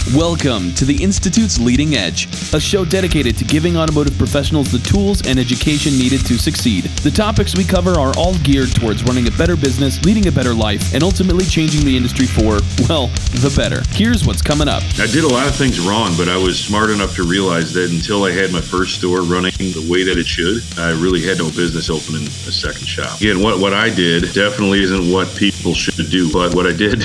Welcome to the Institute's Leading Edge, a show dedicated to giving automotive professionals the tools and education needed to succeed. The topics we cover are all geared towards running a better business, leading a better life, and ultimately changing the industry for, well, the better. Here's what's coming up. I did a lot of things wrong, but I was smart enough to realize that until I had my first store running the way that it should, I really had no business opening a second shop. Again, what I did definitely isn't what people should do, but what I did,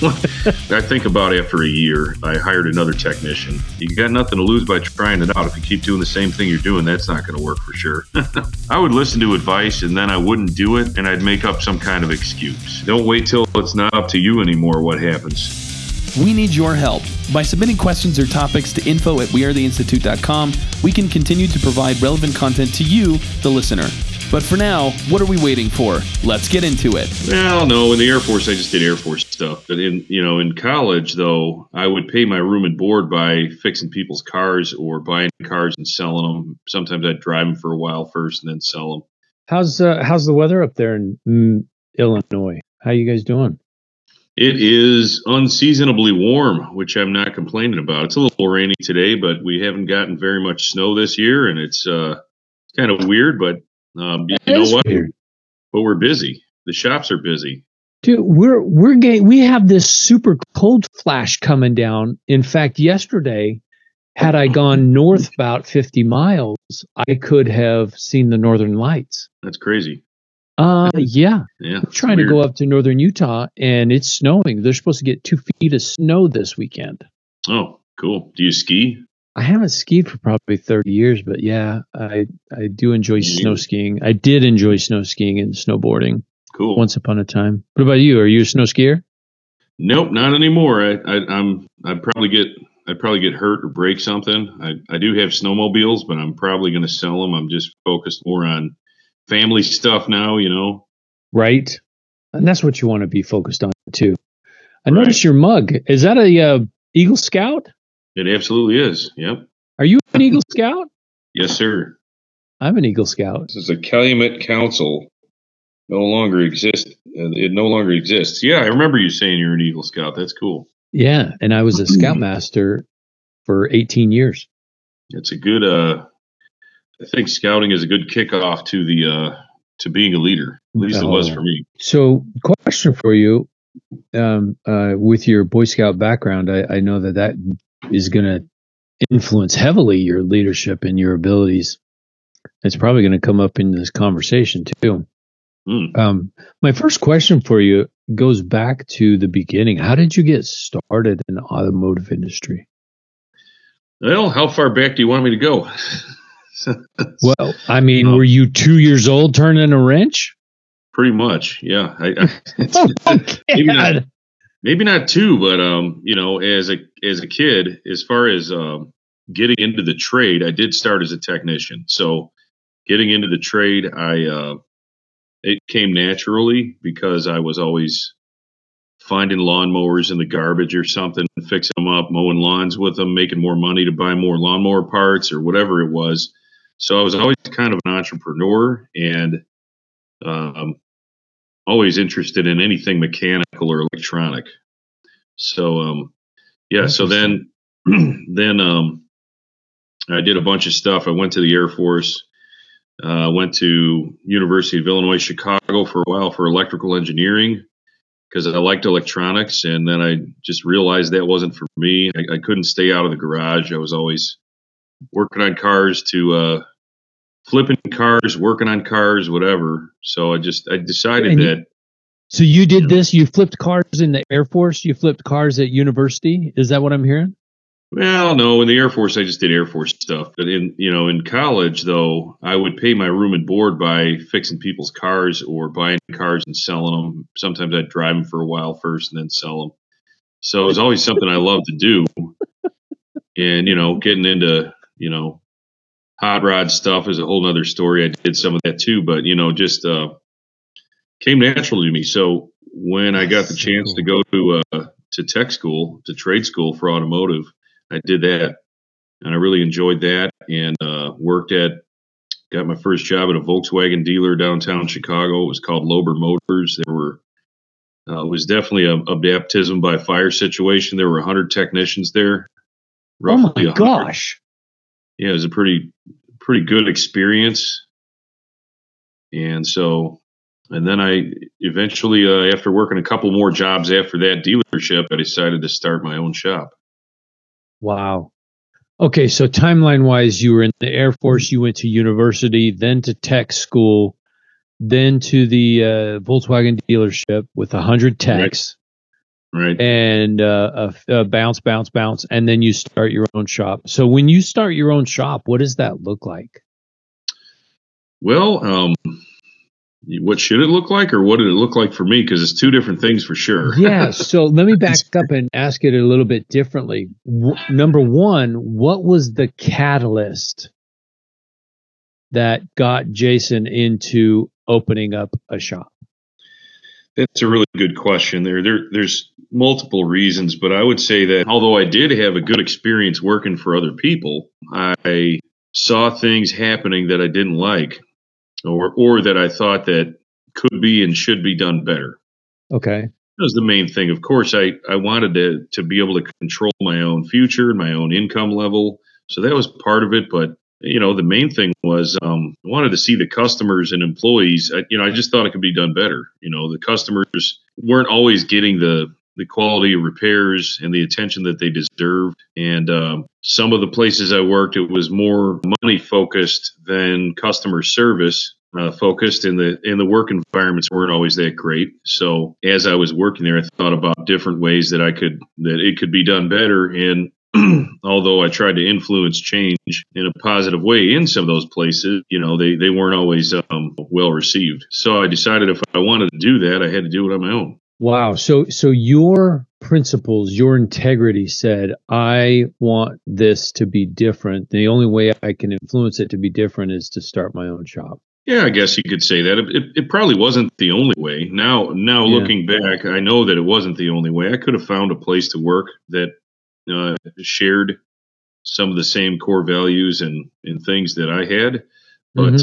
I think about after a year, I hired another technician. You got nothing to lose by trying it out. If you keep doing the same thing you're doing, that's not going to work for sure. I would listen to advice and then I wouldn't do it, and I'd make up some kind of excuse. Don't wait till it's not up to you anymore what happens. We need your help. By submitting questions or topics to info@wearetheinstitute.com, we can continue to provide relevant content to you, the listener. But for now, what are we waiting for? Let's get into it. Well, no, in the Air Force, I just did Air Force stuff. But in college, though, I would pay my room and board by fixing people's cars or buying cars and selling them. Sometimes I'd drive them for a while first and then sell them. How's the weather up there in Illinois? How you guys doing? It is unseasonably warm, which I'm not complaining about. It's a little rainy today, but we haven't gotten very much snow this year, and it's kind of weird, but you know what? Weird. But we're busy. The shops are busy. Dude, we have this super cold flash coming down. In fact, yesterday, had I gone north about 50 miles, I could have seen the northern lights. That's crazy. Yeah. Yeah. I'm trying to go up to northern Utah, and it's snowing. They're supposed to get 2 feet of snow this weekend. Oh, cool. Do you ski? I haven't skied for probably 30 years, but yeah, I do enjoy snow skiing. I did enjoy snow skiing and snowboarding. Cool. Once upon a time. What about you? Are you a snow skier? Nope, not anymore. I'd probably get hurt or break something. I do have snowmobiles, but I'm probably going to sell them. I'm just focused more on family stuff now, you know. Right. And that's what you want to be focused on too. I noticed your mug. Is that a Eagle Scout? It absolutely is. Yep. Are you an Eagle Scout? Yes, sir. I'm an Eagle Scout. This is a Calumet Council. No longer exists. It no longer exists. Yeah, I remember you saying you're an Eagle Scout. That's cool. Yeah, and I was a Scoutmaster for 18 years. It's a good. I think scouting is a good kickoff to being a leader. At least it was for me. So, question for you: with your Boy Scout background, I know that is going to influence heavily your leadership and your abilities. It's probably going to come up in this conversation too. My first question for you goes back to the beginning. How did you get started in the automotive industry? Well, how far back do you want me to go? Well, I mean, were you 2 years old turning a wrench? Pretty much, yeah. God. Maybe not two, but as a kid, as far as getting into the trade, I did start as a technician. So getting into the trade, it came naturally because I was always finding lawnmowers in the garbage or something, fixing them up, mowing lawns with them, making more money to buy more lawnmower parts or whatever it was. So I was always kind of an entrepreneur and always interested in anything mechanical or electronic. So, so then I did a bunch of stuff. I went to the Air Force, went to University of Illinois, Chicago for a while for electrical engineering because I liked electronics. And then I just realized that wasn't for me. I couldn't stay out of the garage. I was always working on cars to flipping cars, working on cars, whatever. So I decided that. So you did this, you flipped cars in the Air Force, you flipped cars at university. Is that what I'm hearing? Well, no, in the Air Force, I just did Air Force stuff. But in college, though, I would pay my room and board by fixing people's cars or buying cars and selling them. Sometimes I'd drive them for a while first and then sell them. So it was always something I loved to do. And, getting into, hot rod stuff is a whole nother story. I did some of that too, but, just came natural to me. So when I got the chance to go to tech school, to trade school for automotive, I did that, and I really enjoyed that. And got my first job at a Volkswagen dealer downtown Chicago. It was called Lober Motors. They were It was definitely a baptism by fire situation. There were 100 technicians there, Oh roughly my 100. gosh. Yeah, it was a pretty good experience. And so, and then I eventually, after working a couple more jobs after that dealership, I decided to start my own shop. Wow. Okay, so timeline wise, you were in the Air Force, you went to university, then to tech school, then to the Volkswagen dealership with 100 techs, Right. and bounce, and then you start your own shop. So when you start your own shop, what does that look like? Well, what should it look like, or what did it look like for me? Because it's two different things for sure. Yeah, so let me back up and ask it a little bit differently. Number one, what was the catalyst that got Jason into opening up a shop? That's a really good question. There's multiple reasons, but I would say that although I did have a good experience working for other people, I saw things happening that I didn't like, or that I thought that could be and should be done better. Okay. That was the main thing. Of course, I wanted to be able to control my own future and my own income level. So that was part of it. But, the main thing was I wanted to see the customers and employees. I just thought it could be done better. The customers weren't always getting the quality of repairs and the attention that they deserved. And some of the places I worked, it was more money focused than customer service focused, and the work environments weren't always that great. So as I was working there, I thought about different ways that it could be done better. And although I tried to influence change in a positive way in some of those places, they weren't always well received. So I decided if I wanted to do that, I had to do it on my own. Wow. So your principles, your integrity said, I want this to be different. The only way I can influence it to be different is to start my own shop. Yeah, I guess you could say that. It probably wasn't the only way. Now looking back, I know that it wasn't the only way. I could have found a place to work that shared some of the same core values and things that I had, but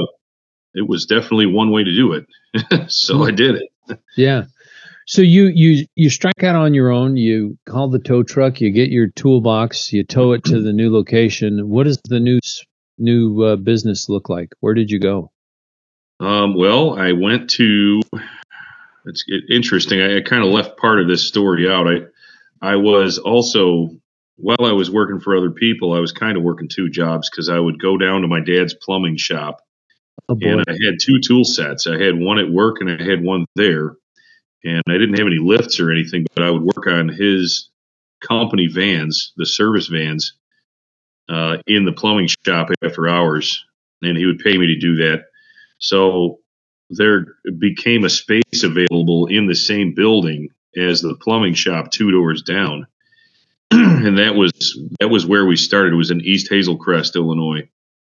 it was definitely one way to do it. So I did it. Yeah. So you strike out on your own. You call the tow truck. You get your toolbox. You tow it to the new location. What does the new business look like? Where did you go? Well, I went to. It's interesting. I kind of left part of this story out. I was also, while I was working for other people, I was kind of working two jobs because I would go down to my dad's plumbing shop, and I had two tool sets. I had one at work and I had one there, and I didn't have any lifts or anything, but I would work on his company vans, the service vans, in the plumbing shop after hours, and he would pay me to do that. So there became a space available in the same building as the plumbing shop 2 doors down. And that was where we started. It was in East Hazel Crest, Illinois.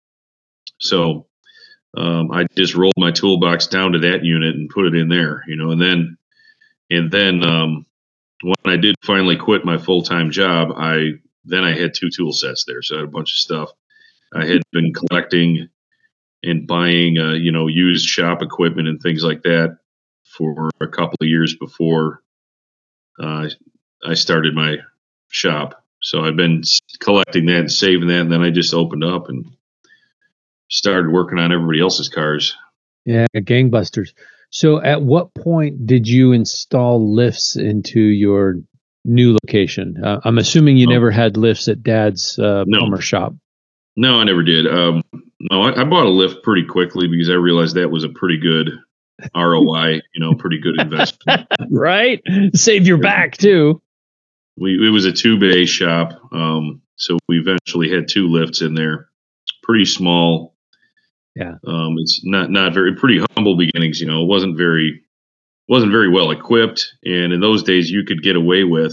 So I just rolled my toolbox down to that unit and put it in there, and then when I did finally quit my full-time job, I had two tool sets there. So I had a bunch of stuff. I had been collecting and buying, used shop equipment and things like that for a couple of years before I started my shop. So I've been collecting that and saving that, and then I just opened up and started working on everybody else's cars. Yeah, gangbusters. So at what point did you install lifts into your new location? I'm assuming you never had lifts at Dad's plumber shop. No, I never did. No, I bought a lift pretty quickly because I realized that was a pretty good ROI, pretty good investment. Right? Save your back too. It was a 2-bay shop. So we eventually had two lifts in there, pretty small. Yeah. It's not very, pretty humble beginnings. It wasn't very well equipped. And in those days you could get away with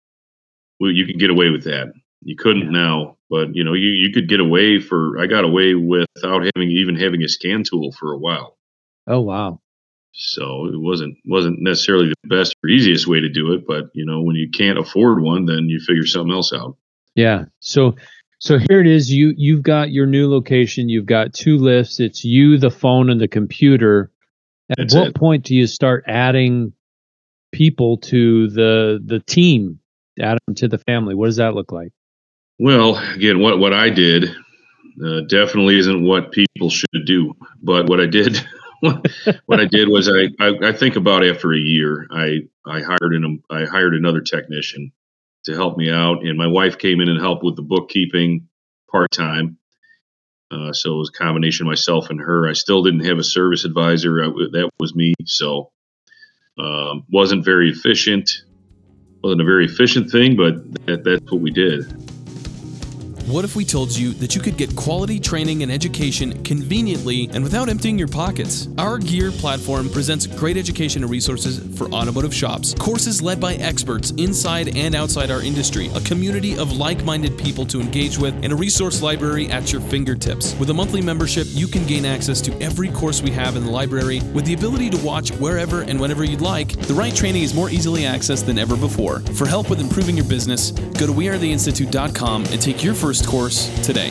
that. You couldn't now, but you could get away I got away without having a scan tool for a while. Oh, wow. So it wasn't necessarily the best or easiest way to do it, but when you can't afford one, then you figure something else out. Yeah. So here it is. You've got your new location. You've got two lifts. It's you, the phone, and the computer. At what point do you start adding people to the team, add them to the family? What does that look like? Well, again, what I did definitely isn't what people should do. But what I did, what I did was I think about after a year, I hired another technician to help me out, and my wife came in and helped with the bookkeeping part time. So it was a combination of myself and her. I still didn't have a service advisor. That was me. So wasn't very efficient. Wasn't a very efficient thing, but that's what we did. What if we told you that you could get quality training and education conveniently and without emptying your pockets? Our Gear platform presents great education and resources for automotive shops, courses led by experts inside and outside our industry, a community of like-minded people to engage with, and a resource library at your fingertips. With a monthly membership, you can gain access to every course we have in the library with the ability to watch wherever and whenever you'd like. The right training is more easily accessed than ever before. For help with improving your business, go to wearetheinstitute.com and take your first course today.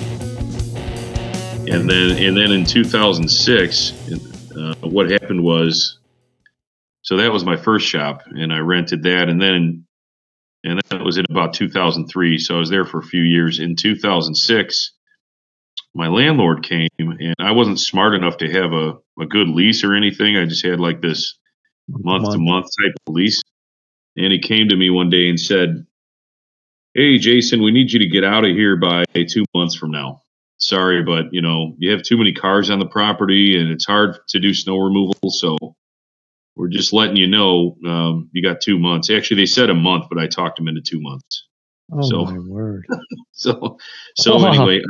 And then in 2006, what happened was, so that was my first shop, and I rented that, and that was in about 2003. So I was there for a few years. In 2006, my landlord came, and I wasn't smart enough to have a good lease or anything. I just had like this month-to-month type of lease. And he came to me one day and said, "Hey, Jason, we need you to get out of here by 2 months from now. Sorry, but you have too many cars on the property and it's hard to do snow removal. So we're just letting you know, you got 2 months." Actually, they said a month, but I talked them into 2 months. Oh, my word. So anyway,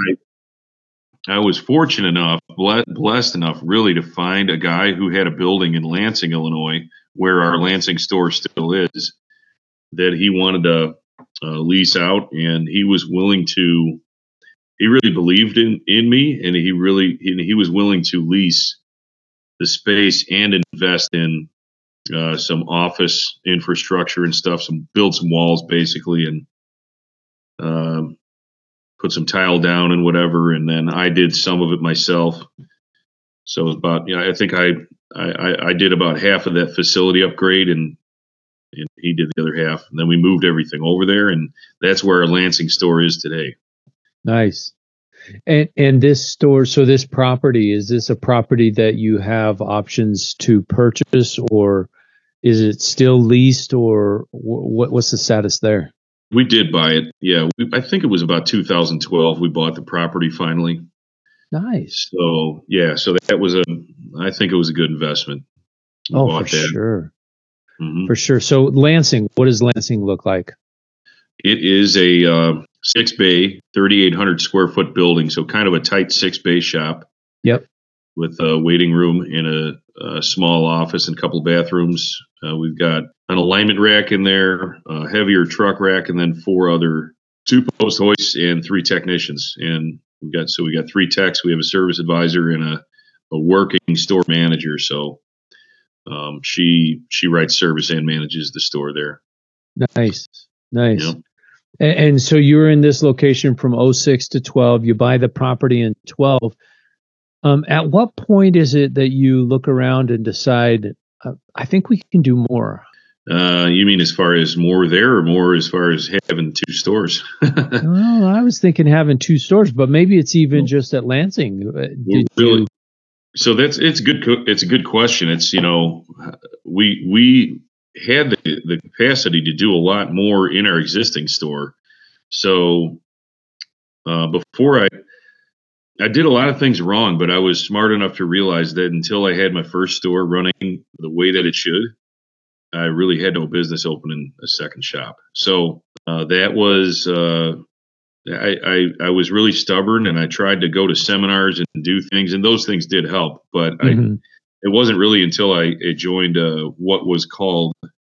I was fortunate enough, blessed enough really to find a guy who had a building in Lansing, Illinois, where our Lansing store still is, that he wanted to lease out, and he was willing to. He really believed in me, and he was willing to lease the space and invest in some office infrastructure and stuff, build some walls basically, and put some tile down and whatever. And then I did some of it myself. So it was about, I think I did about half of that facility upgrade, and he did the other half. And then we moved everything over there, and that's where our Lansing store is today. Nice. And this store, so this property, is this a property that you have options to purchase, or is it still leased, or what's the status there? We did buy it. Yeah. I think it was about 2012 we bought the property finally. Nice. So, yeah. So I think it was a good investment. For sure. Mm-hmm. For sure. So Lansing, what does Lansing look like? It is a 6-bay, 3,800 square foot building. So kind of a tight 6-bay shop. Yep. With a waiting room and a small office and a couple of bathrooms. We've got an alignment rack in there, a heavier truck rack, and then 2 post hoists and 3 technicians. And we got 3 techs. We have a service advisor and a working store manager. So she writes service and manages the store there. Nice. Yep. And so you were in this location from 06 to 12. You buy the property in 12. At what point is it that you look around and decide, I think we can do more? You mean as far as more there, or more as far as having 2 stores? Well, I was thinking having 2 stores, but maybe it's even just at Lansing. So it's a good question. It's, we had the capacity to do a lot more in our existing store. So before I did a lot of things wrong, but I was smart enough to realize that until I had my first store running the way that it should, I really had no business opening a second shop. So that was I was really stubborn, and I tried to go to seminars and do things, and those things did help. But it wasn't really until I joined what was called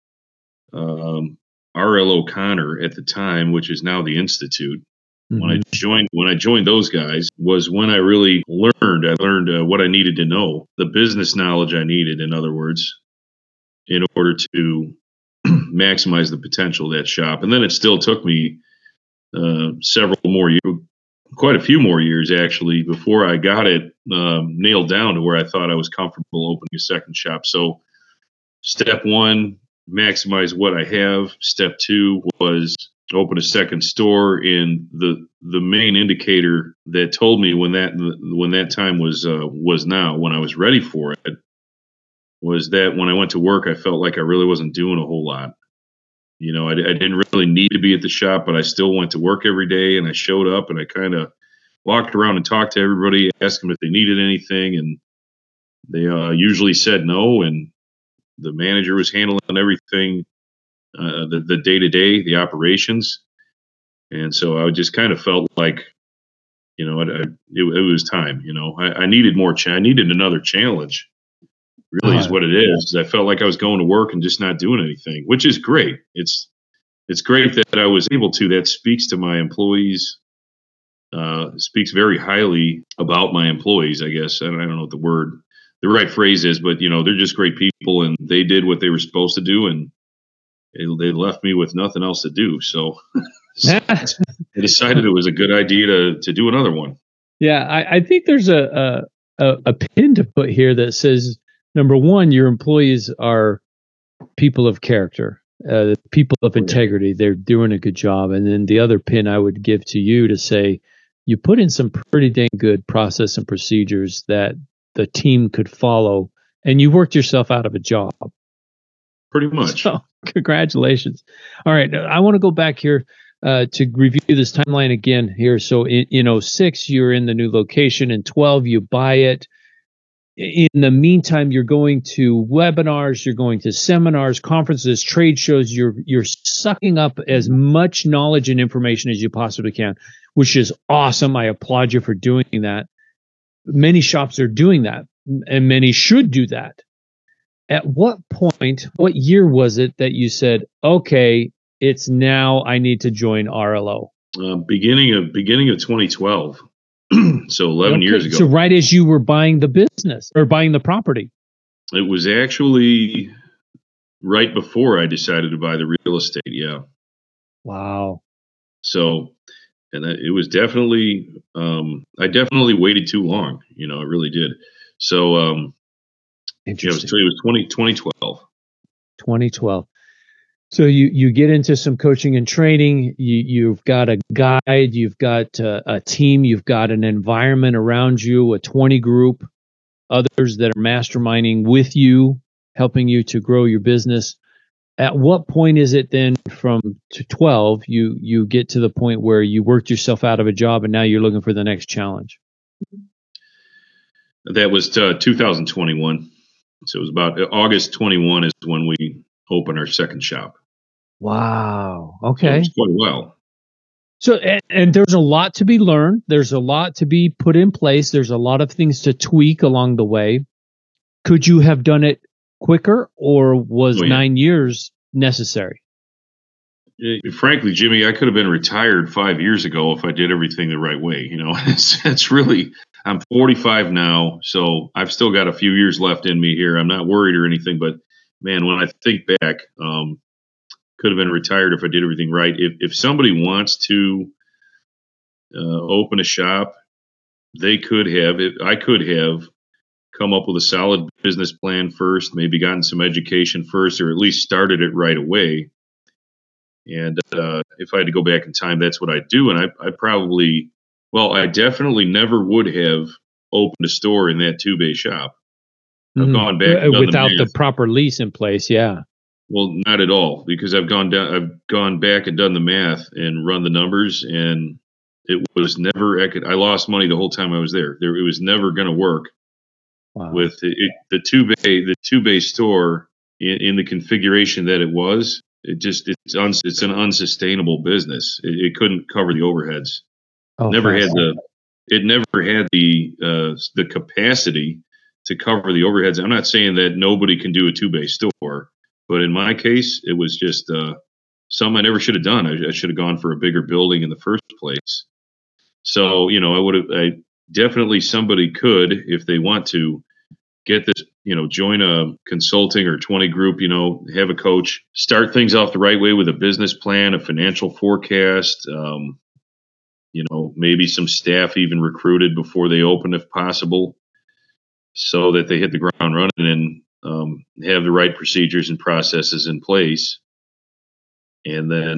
R.L. O'Connor at the time, which is now the Institute. When I joined those guys was when I really learned. I learned what I needed to know, the business knowledge I needed, in other words, in order to maximize the potential of that shop. And then it still took me several more years, quite a few more years actually, before I got it nailed down to where I thought I was comfortable opening a second shop. So step 1, maximize what I have. Step 2 was open a second store, and the main indicator that told me when that time was now, when I was ready for it, was that when I went to work, I felt like I really wasn't doing a whole lot. I didn't really need to be at the shop, but I still went to work every day, and I showed up, and I kind of walked around and talked to everybody, asked them if they needed anything, and they usually said no, and the manager was handling everything, the day-to-day, the operations. And so I just kind of felt like, it was time. I needed more. I needed another challenge. Really, is what it is. I felt like I was going to work and just not doing anything, which is great. It's great that I was able to. That speaks to my employees. Speaks very highly about my employees, I guess. I don't know what the right phrase is, but they're just great people, and they did what they were supposed to do, and they left me with nothing else to do. So I decided it was a good idea to do another one. Yeah, I think there's a pin to put here that says, number one, your employees are people of character, people of integrity. They're doing a good job. And then the other pin I would give to you to say, you put in some pretty dang good process and procedures that the team could follow, and you worked yourself out of a job. Pretty much. So, congratulations. All right, I want to go back here to review this timeline again here. So in 06, you're in the new location. In 12, you buy it. In the meantime, you're going to webinars, you're going to seminars, conferences, trade shows. You're sucking up as much knowledge and information as you possibly can, which is awesome. I applaud you for doing that. Many shops are doing that, and many should do that. At what point, what year was it that you said, okay, it's now I need to join RLO? Beginning of 2012. So 11 years ago. So right as you were buying the business or buying the property. It was actually right before I decided to buy the real estate. Yeah. Wow. So, and it was definitely, I definitely waited too long. I really did. So, Interesting. It was 2012. 2012. So you get into some coaching and training. You've got a guide. You've got a team. You've got an environment around you, a 20 group, others that are masterminding with you, helping you to grow your business. At what point is it then from to 12, you get to the point where you worked yourself out of a job and now you're looking for the next challenge? That was 2021. So it was about August 21 is when we opened our second shop. Wow. Okay. So it was quite well. So, and there's a lot to be learned. There's a lot to be put in place. There's a lot of things to tweak along the way. Could you have done it quicker, or was 9 years necessary? Frankly, Jimmy, I could have been retired 5 years ago if I did everything the right way. It's really, I'm 45 now, so I've still got a few years left in me here. I'm not worried or anything, but man, when I think back, could have been retired if I did everything right. If somebody wants to open a shop, they could have. I could have come up with a solid business plan first, maybe gotten some education first, or at least started it right away. And if I had to go back in time, that's what I'd do. And I definitely never would have opened a store in that 2-bay shop. I've gone back and done without the proper lease in place. Yeah. Well, not at all, because I've gone back and done the math and run the numbers, and it was never. I lost money the whole time I was there. It was never going to work. Wow. With the 2-bay store in the configuration that it was. It's an unsustainable business. It couldn't cover the overheads. Oh, it never had the capacity to cover the overheads. I'm not saying that nobody can do a 2-bay store. But in my case, it was just something I never should have done. I should have gone for a bigger building in the first place. So, definitely somebody could, if they want to, get this, join a consulting or 20 group, have a coach, start things off the right way with a business plan, a financial forecast, maybe some staff even recruited before they open if possible, so that they hit the ground running. And have the right procedures and processes in place, and then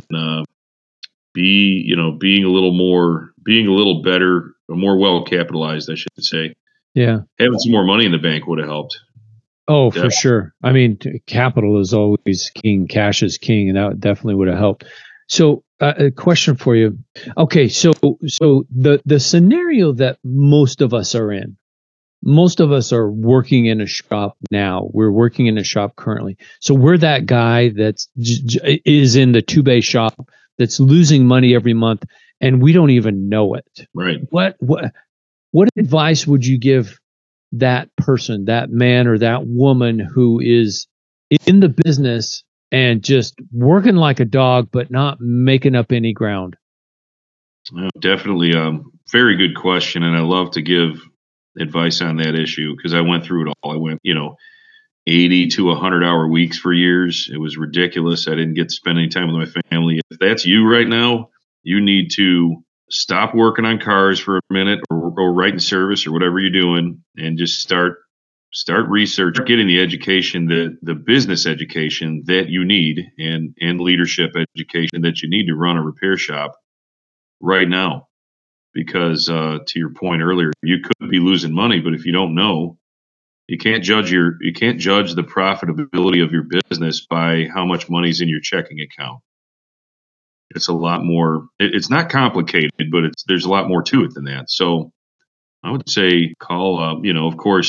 being a little better, or more well capitalized, I should say. Yeah. Having some more money in the bank would have helped. Oh, for sure. I mean, capital is always king. Cash is king, and that definitely would have helped. So, a question for you. Okay, so the scenario that most of us are in, most of us are working in a shop now. We're working in a shop currently. So we're that guy that's is in the 2-bay shop that's losing money every month, and we don't even know it. Right. What advice would you give that person, that man or that woman who is in the business and just working like a dog, but not making up any ground? Definitely, very good question, and I love to give advice on that issue because I went through it all. I went, 80 to 100-hour weeks for years. It was ridiculous. I didn't get to spend any time with my family. If that's you right now, you need to stop working on cars for a minute, or writing service, or whatever you're doing, and just start research, getting the education, the business education that you need, and leadership education that you need to run a repair shop right now. Because to your point earlier, you could be losing money, but if you don't know, you can't judge the profitability of your business by how much money's in your checking account. It's a lot more. It's not complicated, but there's a lot more to it than that. So I would say call. Of course,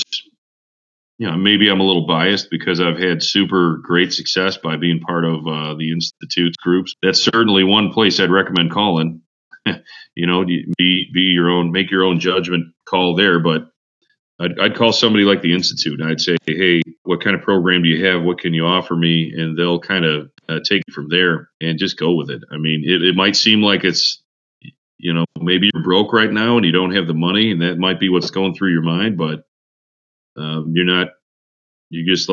maybe I'm a little biased because I've had super great success by being part of the Institute's groups. That's certainly one place I'd recommend calling. Be your own, make your own judgment call there. But I'd call somebody like the Institute, and I'd say, hey, what kind of program do you have? What can you offer me? And they'll kind of take it from there and just go with it. I mean, it might seem like it's, maybe you're broke right now and you don't have the money, and that might be what's going through your mind, but you're not. You just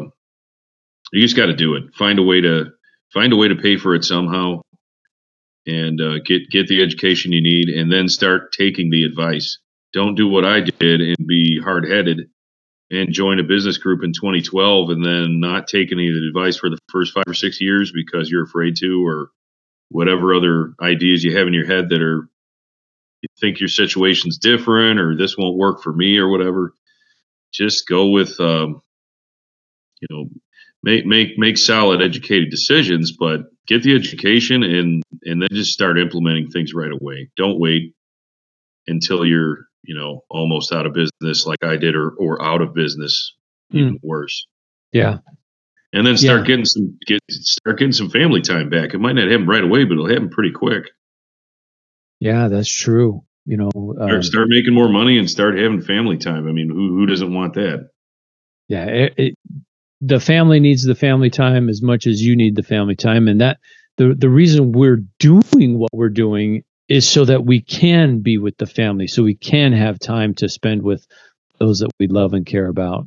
you just got to do it. Find a way to pay for it somehow, and get the education you need, and then start taking the advice. Don't do what I did and be hard-headed and join a business group in 2012 and then not take any of the advice for the first 5 or 6 years because you're afraid to, or whatever other ideas you have in your head that are, you think your situation's different, or this won't work for me, or whatever. Just go with, make solid, educated decisions, but get the education and then just start implementing things right away. Don't wait until you're, almost out of business like I did, or out of business, even worse. Yeah. And then start getting some family time back. It might not happen right away, but it'll happen pretty quick. Yeah, that's true. Start making more money and start having family time. I mean, who doesn't want that? Yeah. The family needs the family time as much as you need the family time. And that the reason we're doing what we're doing is so that we can be with the family, so we can have time to spend with those that we love and care about.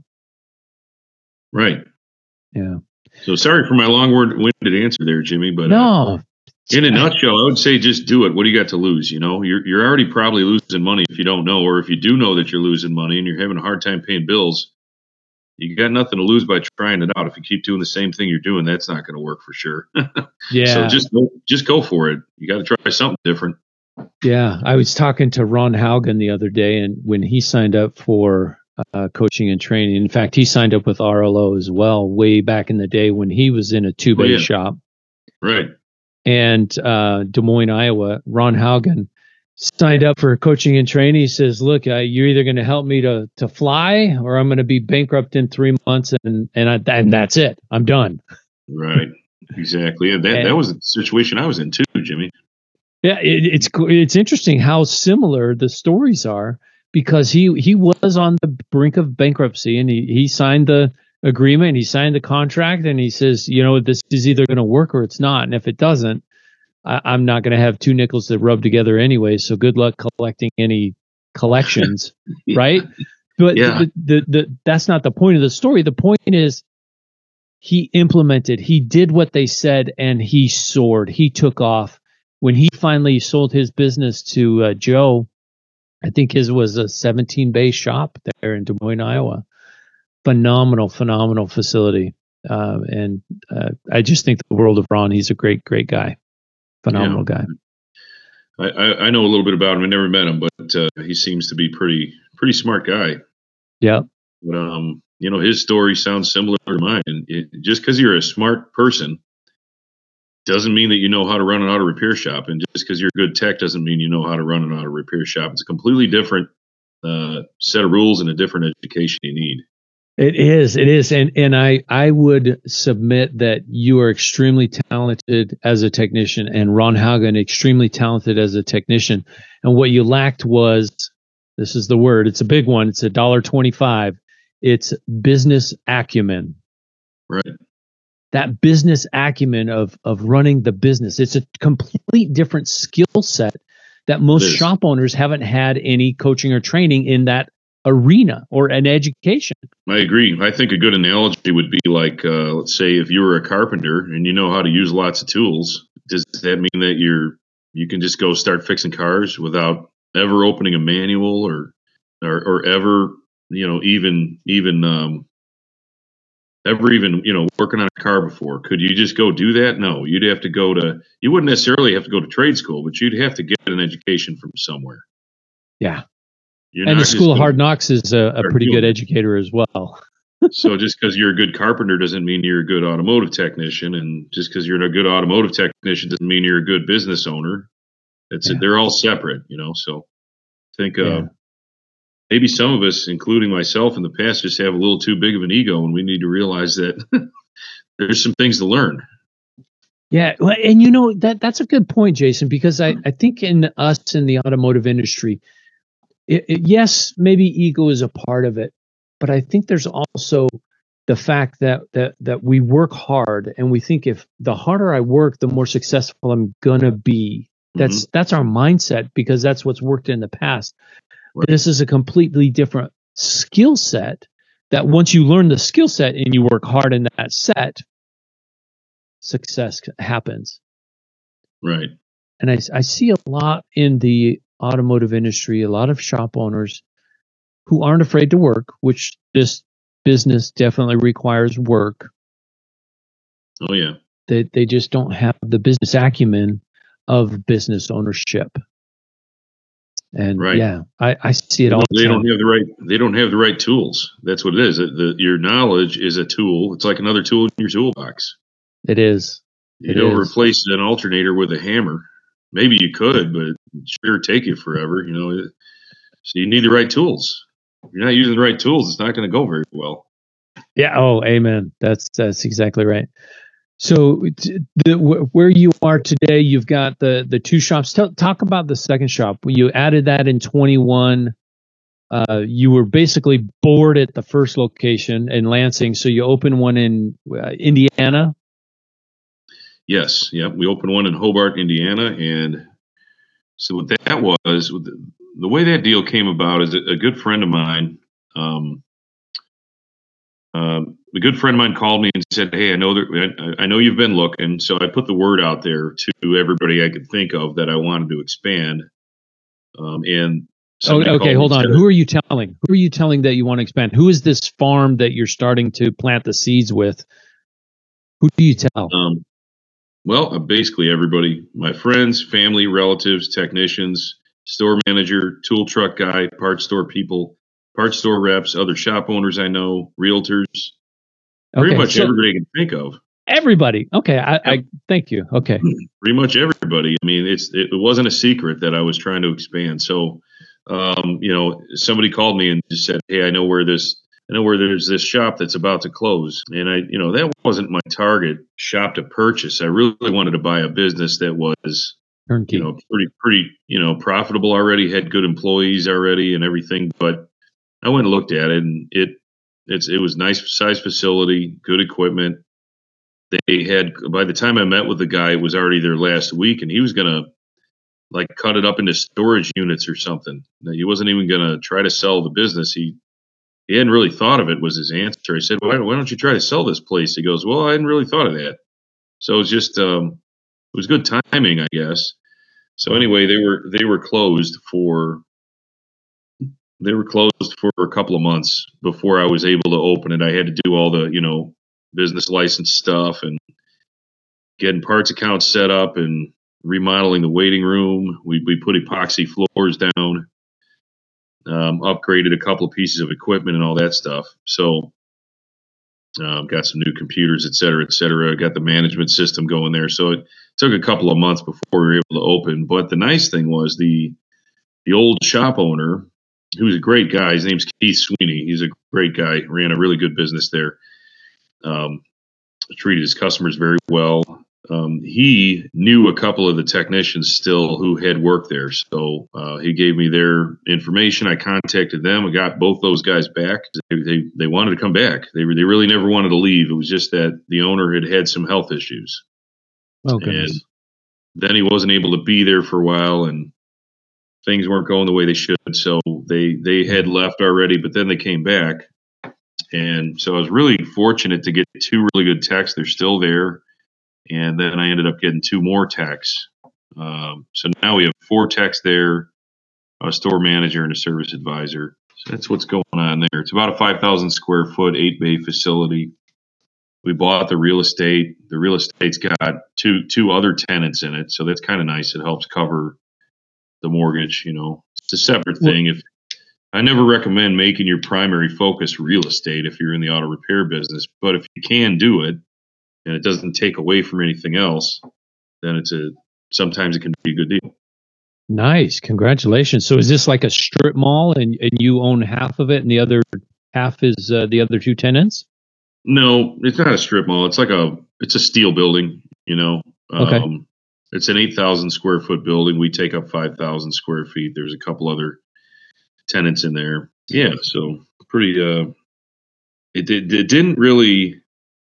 Right. Yeah. So sorry for my long-winded answer there, Jimmy, but no. In a nutshell, I would say just do it. What do you got to lose? You're already probably losing money if you don't know, or if you do know that you're losing money and you're having a hard time paying bills. You got nothing to lose by trying it out. If you keep doing the same thing you're doing, that's not going to work for sure. Yeah. So just go for it. You got to try something different. Yeah. I was talking to Ron Haugen the other day, and when he signed up for coaching and training, in fact, he signed up with RLO as well, way back in the day when he was in a 2-bay shop. Right. And Des Moines, Iowa, Ron Haugen signed up for coaching and training. He says, look, you're either going to help me to fly, or I'm going to be bankrupt in 3 months, and that's it. I'm done. Right. Exactly. Yeah, that was the situation I was in too, Jimmy. Yeah, it's interesting how similar the stories are, because he was on the brink of bankruptcy, and he signed the agreement, he signed the contract, and he says, this is either going to work or it's not. And if it doesn't, I'm not going to have 2 nickels to rub together anyway. So good luck collecting any collections, right? But that's not the point of the story. The point is he implemented, he did what they said, and he soared. He took off. When he finally sold his business to Joe, I think his was a 17-bay shop there in Des Moines, Iowa. phenomenal facility. And I just think the world of Ron. He's a great guy. Phenomenal guy. I know a little bit about him. I never met him, but he seems to be pretty smart guy. Yeah. But his story sounds similar to mine. And just because you're a smart person doesn't mean that you know how to run an auto repair shop, and just because you're a good tech doesn't mean you know how to run an auto repair shop. It's a completely different set of rules and a different education you need. It is, and I would submit that you are extremely talented as a technician, and Ron Haugen extremely talented as a technician. And what you lacked was, this is the word, it's a big one. It's $1.25. It's business acumen. Right. That business acumen of running the business. It's a complete different skill set that most shop owners haven't had any coaching or training in that arena or an education. I agree. I think a good analogy would be like, let's say if you were a carpenter and you know how to use lots of tools, does that mean that you can just go start fixing cars without ever opening a manual or ever, even working on a car before? Could you just go do that? No, you wouldn't necessarily have to go to trade school, but you'd have to get an education from somewhere. Yeah. And the School of Hard Knocks is a pretty good educator as well. So just because you're a good carpenter doesn't mean you're a good automotive technician. And just because you're a good automotive technician doesn't mean you're a good business owner. They're all separate, So I think maybe some of us, including myself in the past, just have a little too big of an ego, and we need to realize that there's some things to learn. Yeah, and that's a good point, Jason, because I think in us in the automotive industry, yes, maybe ego is a part of it, but I think there's also the fact that we work hard, and we think if the harder I work, the more successful I'm gonna be. That's our mindset, because that's what's worked in the past. Right. This is a completely different skill set that once you learn the skill set and you work hard in that set, success happens. Right. And I see a lot in the automotive industry, a lot of shop owners who aren't afraid to work, which this business definitely requires work. Oh, yeah. They just don't have the business acumen of business ownership. And right. Yeah, I see it all the time. They don't have the right tools. That's what it is. Your knowledge is a tool. It's like another tool in your toolbox. It is. You don't replace an alternator with a hammer. Maybe you could, but it sure take you forever, So you need the right tools. If you're not using the right tools, it's not going to go very well. Yeah. Oh, amen. That's exactly right. So where you are today, you've got the two shops. Talk about the second shop. You added that in 21. You were basically bored at the first location in Lansing, so you opened one in Indiana. Yes. Yeah. We opened one in Hobart, Indiana. And so what that was, the way that deal came about is a good friend of mine, a good friend of mine called me and said, "Hey, I know you've been looking." So I put the word out there to everybody I could think of that I wanted to expand. And okay, hold on. Who are you telling? Who are you telling that you want to expand? Who is this farm that you're starting to plant the seeds with? Who do you tell? Well, basically everybody, my friends, family, relatives, technicians, store manager, tool truck guy, parts store people, parts store reps, other shop owners I know, realtors, pretty much everybody I can think of. Everybody. Okay. I thank you. Okay. Pretty much everybody. I mean, it wasn't a secret that I was trying to expand. So, somebody called me and just said, "Hey, I know where there's this shop that's about to close." And that wasn't my target shop to purchase. I really wanted to buy a business that was, turnkey. Pretty, profitable already, had good employees already and everything. But I went and looked at it, and it was nice size facility, good equipment. They had, by the time I met with the guy, it was already their last week, and he was gonna cut it up into storage units or something. He wasn't even gonna try to sell the business. He hadn't really thought of it, was his answer. I said, why don't you try to sell this place? He goes, well, I hadn't really thought of that. So it was just, it was good timing, I guess. So anyway, they were closed for They were closed for a couple of months before I was able to open it. I had to do all the, business license stuff and getting parts accounts set up and remodeling the waiting room. We put epoxy floors down, upgraded a couple of pieces of equipment and all that stuff. So got some new computers, et cetera, et cetera. Got the management system going there. So it took a couple of months before we were able to open. But the nice thing was the old shop owner, who's a great guy. His name's Keith Sweeney. He's a great guy. Ran a really good business there. Treated his customers very well. He knew a couple of the technicians still who had worked there. So he gave me their information. I contacted them. I got both those guys back. They wanted to come back. They really never wanted to leave. It was just that the owner had some health issues. Oh, goodness. And then he wasn't able to be there for a while, and things weren't going the way they should. So they had left already, but then they came back. And so I was really fortunate to get two really good techs. They're still there. And then I ended up getting two more techs. So now we have 4 techs there, a store manager and a service advisor. So that's what's going on there. It's about a 5,000 square foot, 8-bay facility. We bought the real estate. The real estate's got two other tenants in it. So that's kind of nice. It helps cover the mortgage. It's a separate thing. If I never recommend making your primary focus real estate if you're in the auto repair business, but if you can do it and it doesn't take away from anything else, then sometimes it can be a good deal. Nice. Congratulations. So is this like a strip mall and you own half of it and the other half is the other 2 tenants? No, it's not a strip mall. It's it's a steel building, Okay. It's an 8,000 square foot building. We take up 5,000 square feet. There's a couple other tenants in there. Yeah. So pretty, it didn't really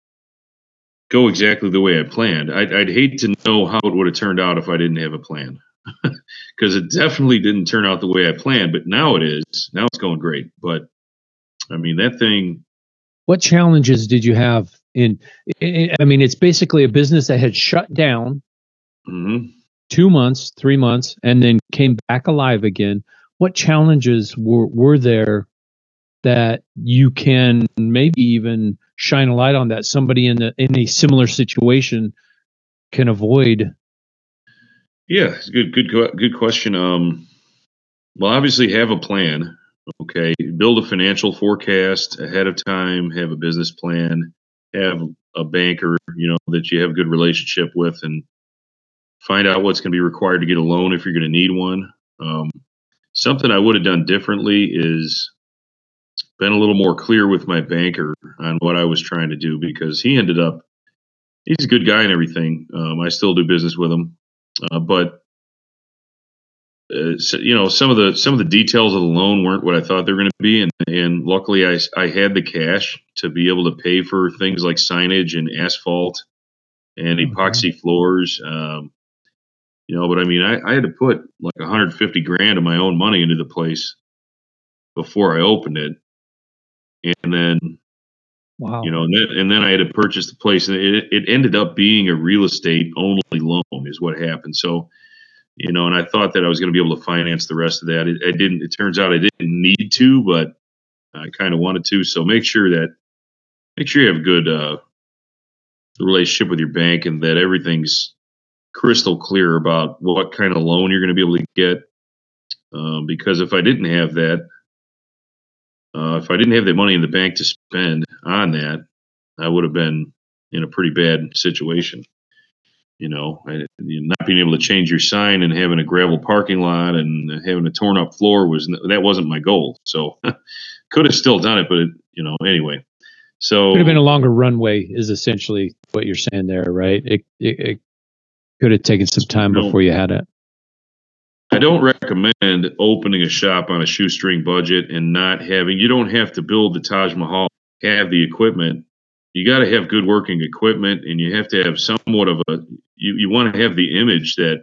go exactly the way I planned. I'd hate to know how it would have turned out if I didn't have a plan, because it definitely didn't turn out the way I planned. But now it is. Now it's going great. But I mean, that thing. What challenges did you have I mean, it's basically a business that had shut down 2 months, 3 months, and then came back alive again. What challenges were there that you can maybe even shine a light on that somebody in a similar situation can avoid? Yeah, it's good question. Well, obviously have a plan. Okay, build a financial forecast ahead of time. Have a business plan. Have a banker, that you have a good relationship with, and find out what's going to be required to get a loan if you're going to need one. Something I would have done differently is been a little more clear with my banker on what I was trying to do, because he's a good guy and everything. I still do business with him, but some of the details of the loan weren't what I thought they were going to be, and luckily I had the cash to be able to pay for things like signage and asphalt and epoxy floors. But I mean, I had to put like $150,000 of my own money into the place before I opened it, and then Wow. and then I had to purchase the place, and it ended up being a real estate only loan is what happened. So. And I thought that I was going to be able to finance the rest of that. It didn't. It turns out I didn't need to, but I kind of wanted to. So make sure you have a good relationship with your bank, and that everything's crystal clear about what kind of loan you're going to be able to get. Because if I didn't have that money in the bank to spend on that, I would have been in a pretty bad situation. Not being able to change your sign and having a gravel parking lot and having a torn up floor wasn't my goal. So could have still done it, but anyway. So could have been a longer runway is essentially what you're saying there, right? It could have taken some time before you had it. I don't recommend opening a shop on a shoestring budget and you don't have to build the Taj Mahal, have the equipment. You got to have good working equipment, and you have to have somewhat of you want to have the image that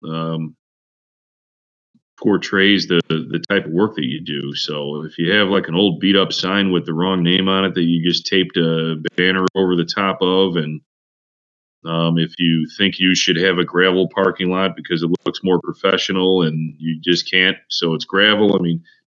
portrays the type of work that you do. So if you have like an old beat up sign with the wrong name on it that you just taped a banner over the top of, and if you think you should have a gravel parking lot because it looks more professional and you just can't, so it's gravel. I mean,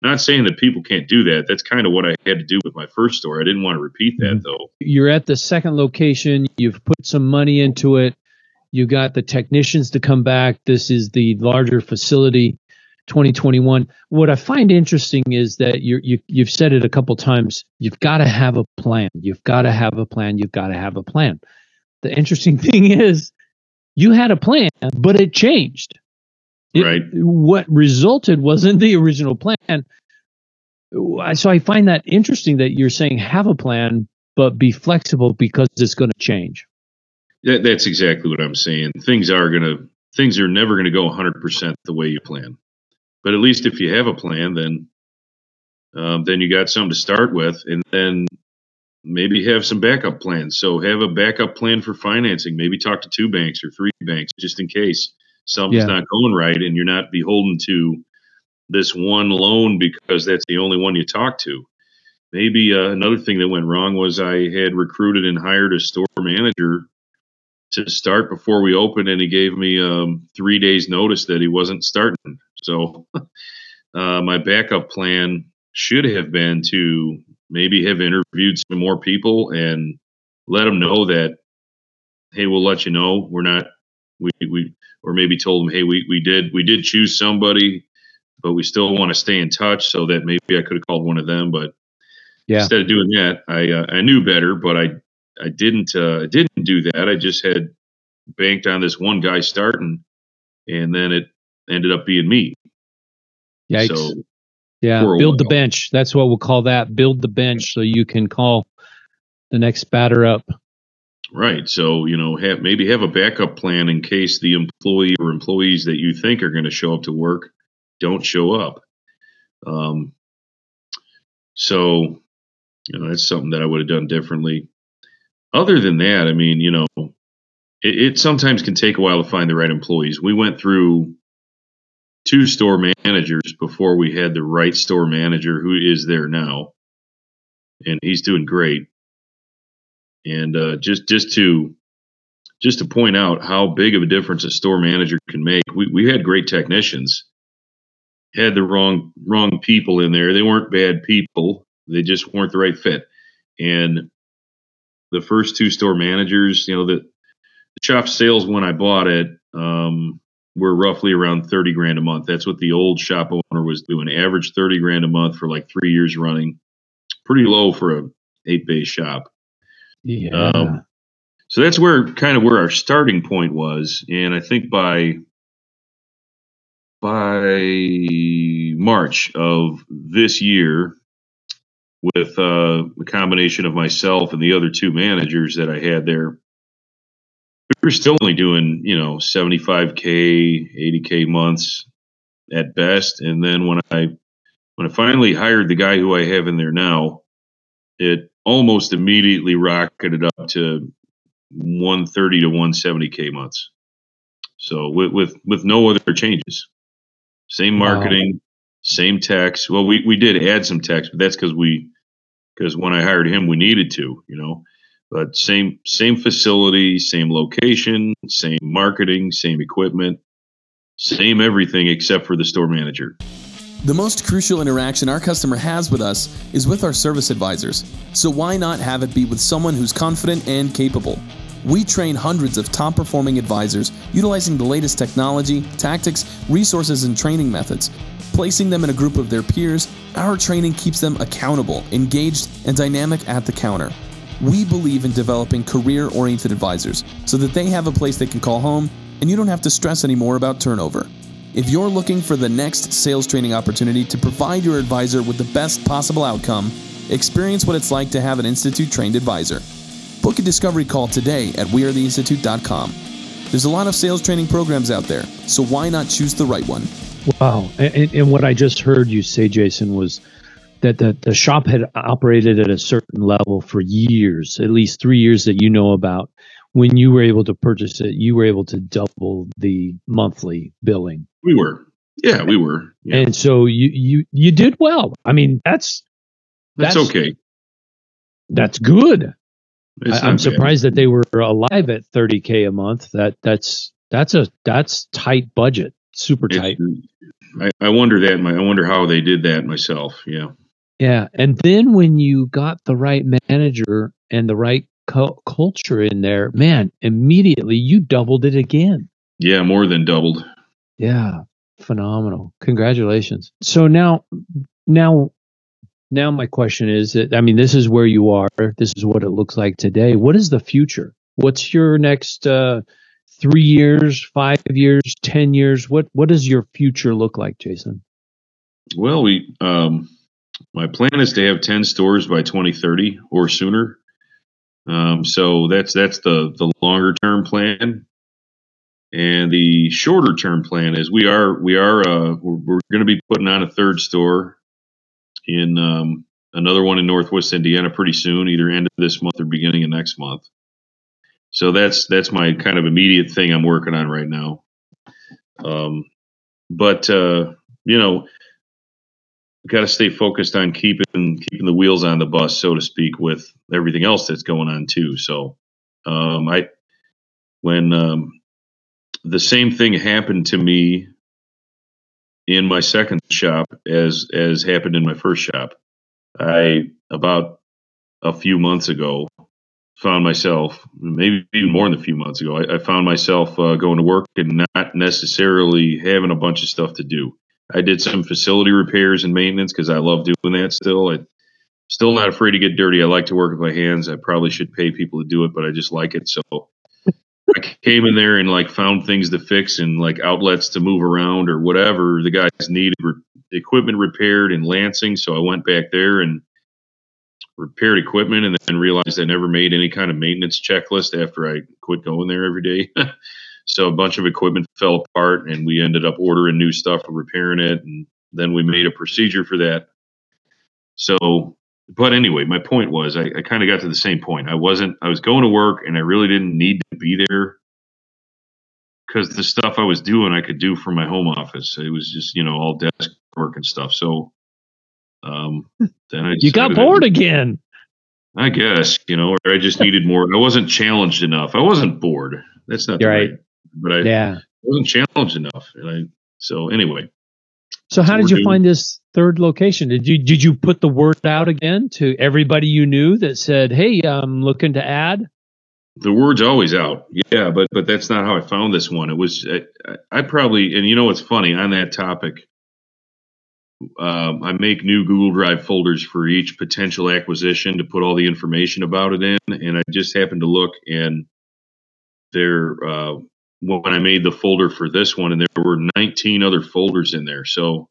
Not saying that people can't do that. That's kind of what I had to do with my first store. I didn't want to repeat that, though. You're at the second location. You've put some money into it. You got the technicians to come back. This is the larger facility, 2021. What I find interesting is that you've said it a couple times. You've got to have a plan. You've got to have a plan. You've got to have a plan. The interesting thing is you had a plan, but it changed. Right. What resulted wasn't the original plan. So I find that interesting that you're saying have a plan, but be flexible because it's going to change. That's exactly what I'm saying. Things are never going to go 100% the way you plan. But at least if you have a plan, then you got something to start with, and then maybe have some backup plans. So have a backup plan for financing. Maybe talk to 2 banks or 3 banks just in case something's not going right and you're not beholden to this one loan because that's the only one you talk to. Maybe another thing that went wrong was I had recruited and hired a store manager to start before we opened, and he gave me 3 days notice that he wasn't starting. So my backup plan should have been to maybe have interviewed some more people and let them know that, hey, we'll let you know. We're not, we or maybe told them, hey, we did choose somebody, but we still want to stay in touch, so that maybe I could have called one of them. But instead of doing that, I knew better, but I didn't do that. I just had banked on this one guy starting, and then it ended up being me. Yikes. So, build the bench. That's what we'll call that. Build the bench so you can call the next batter up. Right. So, maybe have a backup plan in case the employee or employees that you think are going to show up to work don't show up. So, that's something that I would have done differently. Other than that, I mean, it sometimes can take a while to find the right employees. We went through 2 store managers before we had the right store manager who is there now, and he's doing great. And just to point out how big of a difference a store manager can make, we had great technicians, had the wrong people in there. They weren't bad people, they just weren't the right fit. And the first 2 store managers, the shop sales when I bought it were roughly around $30,000 a month. That's what the old shop owner was doing, average $30,000 a month for like 3 years running. Pretty low for a 8-bay shop. Yeah. So that's where our starting point was, and I think by March of this year, with a combination of myself and the other 2 managers that I had there, we were still only doing, $75K, $80K months at best. And then when I finally hired the guy who I have in there now, it almost immediately rocketed up to 130 to 170K months. So with no other changes, same marketing, same techs. Well, we did add some techs, but that's because when I hired him, we needed to, but same facility, same location, same marketing, same equipment, same everything except for the store manager. The most crucial interaction our customer has with us is with our service advisors. So why not have it be with someone who's confident and capable? We train hundreds of top-performing advisors utilizing the latest technology, tactics, resources, and training methods. Placing them in a group of their peers, our training keeps them accountable, engaged, and dynamic at the counter. We believe in developing career-oriented advisors so that they have a place they can call home and you don't have to stress anymore about turnover. If you're looking for the next sales training opportunity to provide your advisor with the best possible outcome, experience what it's like to have an Institute-trained advisor. Book a discovery call today at wearetheinstitute.com. There's a lot of sales training programs out there, so why not choose the right one? Wow. And what I just heard you say, Jason, was that the shop had operated at a certain level for years, at least 3 years that you know about. When you were able to purchase it, you were able to double the monthly billing. We were. Yeah, we were. Yeah. And so you did well. I mean, that's okay. That's good. I'm bad. surprised that they were alive at $30K a month. That's tight budget. super tight. I wonder that. I wonder how they did that myself. Yeah. Yeah. And then when you got the right manager and the right culture in there, man, immediately you doubled it again. Yeah, more than doubled. Yeah. Phenomenal. Congratulations. So now my question is that, I mean, this is where you are. This is what it looks like today. What is the future? What's your next 3 years, 5 years, 10 years? What does your future look like, Jason? Well, my plan is to have 10 stores by 2030 or sooner. So that's the longer term plan. And the shorter term plan is we're going to be putting on a third store in another one in Northwest Indiana pretty soon, either end of this month or beginning of next month. So that's my kind of immediate thing I'm working on right now. But got to stay focused on keeping the wheels on the bus, so to speak, with everything else that's going on too. So when the same thing happened to me in my second shop as happened in my first shop. I, about a few months ago, found myself, maybe even more than a few months ago, I found myself going to work and not necessarily having a bunch of stuff to do. I did some facility repairs and maintenance because I love doing that still. I'm still not afraid to get dirty. I like to work with my hands. I probably should pay people to do it, but I just like it. So I came in there and like found things to fix and like outlets to move around or whatever the guys needed, equipment repaired in Lansing. So I went back there and repaired equipment and then realized I never made any kind of maintenance checklist after I quit going there every day. So a bunch of equipment fell apart and we ended up ordering new stuff and repairing it. And then we made a procedure for that. So, but anyway, my point was I kind of got to the same point. I was going to work and I really didn't need to be there because the stuff I was doing, I could do from my home office. It was just, all desk work and stuff. So, then you got bored again. I guess, or I just needed more. I wasn't challenged enough. I wasn't bored. That's not right. But I wasn't challenged enough. So anyway. So how did you find this third location? Did you put the word out again to everybody you knew that said, "Hey, I'm looking to add"? The word's always out. Yeah, but that's not how I found this one. It was I probably, and it's funny on that topic. I make new Google Drive folders for each potential acquisition to put all the information about it in, and I just happened to look, and there when I made the folder for this one, and there were 19 other folders in there. So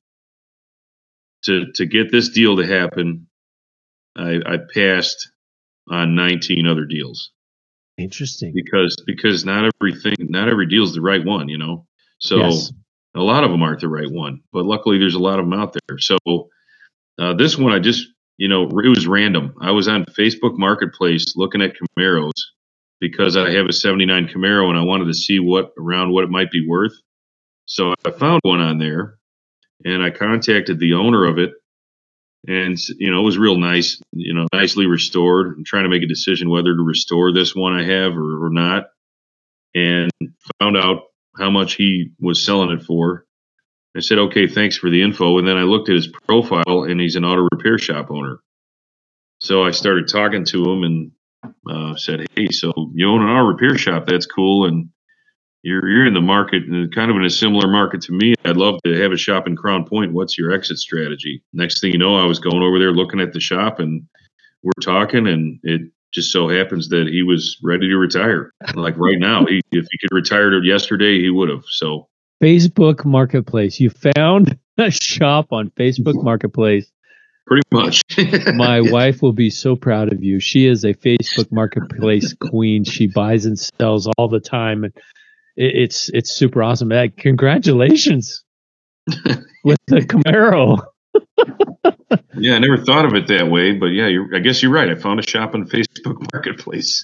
to get this deal to happen, I passed on 19 other deals. Interesting. Because not every deal is the right one, So yes. A lot of them aren't the right one, but luckily there's a lot of them out there. So this one, I just, it was random. I was on Facebook Marketplace looking at Camaros because I have a 79 Camaro and I wanted to see what it might be worth. So I found one on there and I contacted the owner of it. And, it was real nice, nicely restored. I'm trying to make a decision whether to restore this one I have or not. And found out how much he was selling it for. I said, okay, thanks for the info. And then I looked at his profile and he's an auto repair shop owner. So I started talking to him and said, hey, so you own an auto repair shop. That's cool. And you're in the market, kind of in a similar market to me. I'd love to have a shop in Crown Point. What's your exit strategy? Next thing you know, I was going over there looking at the shop and we're talking, and it just so happens that he was ready to retire. Like right now, if he could retire yesterday, he would have. So Facebook Marketplace. You found a shop on Facebook Marketplace. Pretty much. My wife will be so proud of you. She is a Facebook Marketplace queen. She buys and sells all the time. And it's super awesome. Congratulations with the Camaro. Yeah, I never thought of it that way, but yeah, I guess you're right. I found a shop on Facebook Marketplace.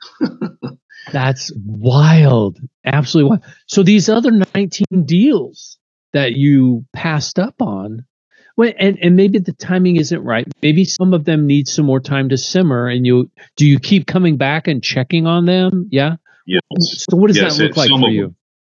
That's wild. Absolutely wild. So these other 19 deals that you passed up on, well, and maybe the timing isn't right. Maybe some of them need some more time to simmer, and do you keep coming back and checking on them? Yeah. Yes. So what does that look like for you?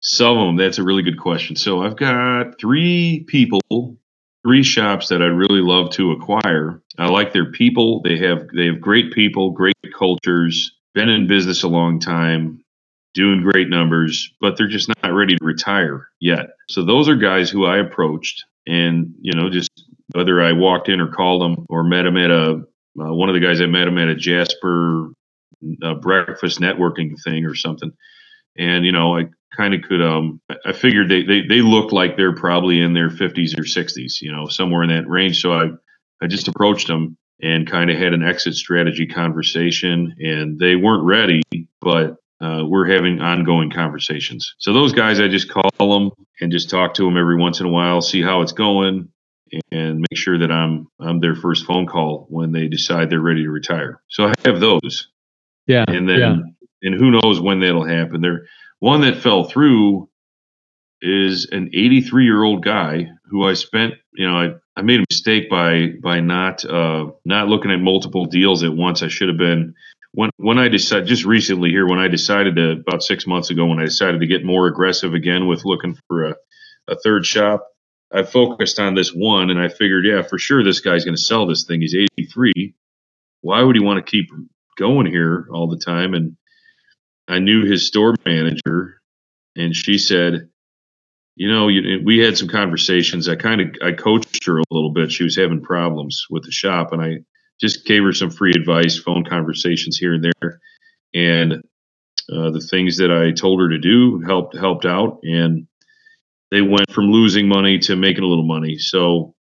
Some of them, that's a really good question. So I've got 3 shops that I'd really love to acquire. I like their people. They have great people, great cultures, been in business a long time, doing great numbers, but they're just not ready to retire yet. So those are guys who I approached, and just whether I walked in or called them or met them at one of the guys I met him at a Jasper breakfast networking thing or something. And I kind of could I figured they look like they're probably in their 50s or 60s, somewhere in that range. So I just approached them and kind of had an exit strategy conversation, and they weren't ready, but we're having ongoing conversations. So those guys, I just call them and just talk to them every once in a while, see how it's going, and make sure that I'm their first phone call when they decide they're ready to retire. So I have those. Yeah. And then and who knows when that'll happen. One that fell through is an 83-year-old guy who I spent, I made a mistake by not looking at multiple deals at once. I should have been when I decided just recently here, when I decided to, about 6 months ago, when I decided to get more aggressive again with looking for a third shop, I focused on this one, and I figured, yeah, for sure this guy's going to sell this thing. He's 83. Why would he want to keep going here all the time? And I knew his store manager, and she said, we had some conversations. I coached her a little bit. She was having problems with the shop, and I just gave her some free advice, phone conversations here and there. And the things that I told her to do helped out, and they went from losing money to making a little money. So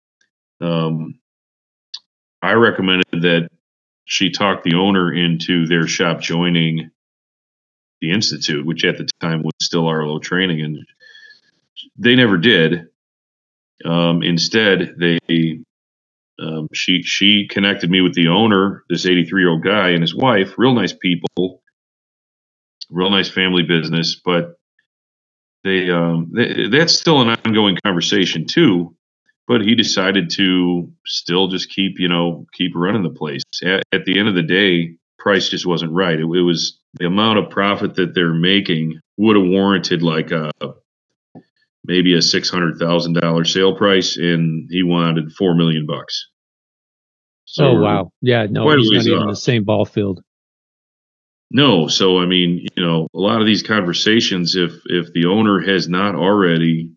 I recommended that she talked the owner into their shop joining the Institute, which at the time was still Arlo Training, and they never did. Instead, she connected me with the owner, this 83-year-old guy, and his wife. Real nice people, real nice family business, but that's still an ongoing conversation too. But he decided to still just keep running the place. At the end of the day, price just wasn't right. It was the amount of profit that they're making would have warranted like maybe a $600,000 sale price, and he wanted $4 million. So, oh wow, yeah, no, he's not even in the same ball field. No, so I mean, a lot of these conversations, if the owner has not already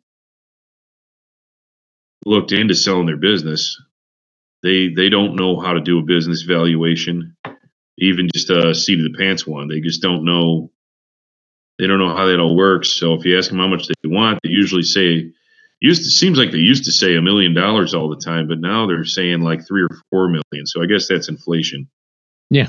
looked into selling their business, they don't know how to do a business valuation, even just a seat of the pants one. They just don't know. They don't know how that all works. So if you ask them how much they want, they usually say, seems like they used to say $1 million all the time, but now they're saying like 3 or 4 million. So I guess that's inflation. Yeah.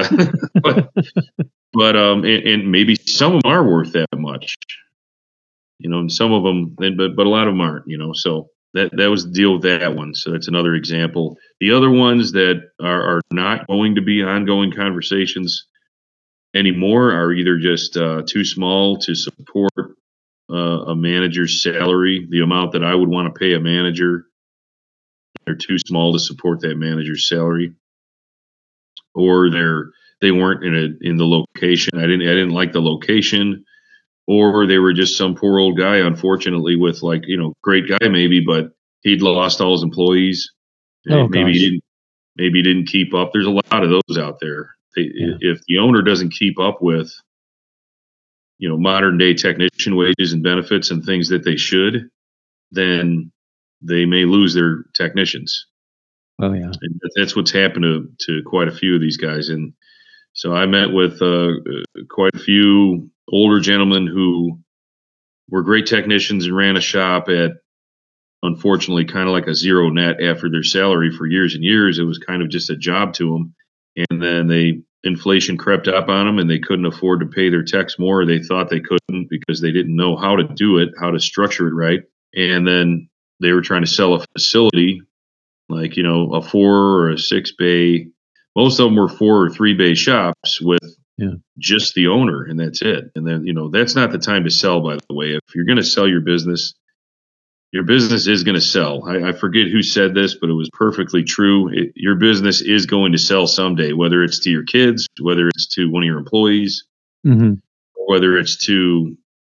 But and maybe some of them are worth that much, and some of them, but a lot of them aren't, so that was the deal with that one. So that's another example. The other ones that are not going to be ongoing conversations anymore are either just too small to support a manager's salary, the amount that I would want to pay a manager. They're too small to support that manager's salary, or they weren't in the location. I didn't like the location, or they were just some poor old guy, unfortunately, with great guy maybe, but he'd lost all his employees. Maybe he didn't keep up. There's a lot of those out there. If the owner doesn't keep up with, modern day technician wages and benefits and things that they should, then they may lose their technicians. Oh yeah, and that's what's happened to quite a few of these guys. And so I met with quite a few older gentlemen who were great technicians and ran a shop at, unfortunately, kind of like a zero net after their salary for years and years. It was kind of just a job to them. And then inflation crept up on them, and they couldn't afford to pay their techs more. They thought they couldn't because they didn't know how to do it, how to structure it right. And then they were trying to sell a facility like, a 4 or a 6 bay. Most of them were 4 or 3 bay shops with just the owner, and that's it. And then, that's not the time to sell, by the way. If you're going to sell your business is going to sell. I forget who said this, but it was perfectly true. Your business is going to sell someday, whether it's to your kids, whether it's to one of your employees, mm-hmm. or whether it's to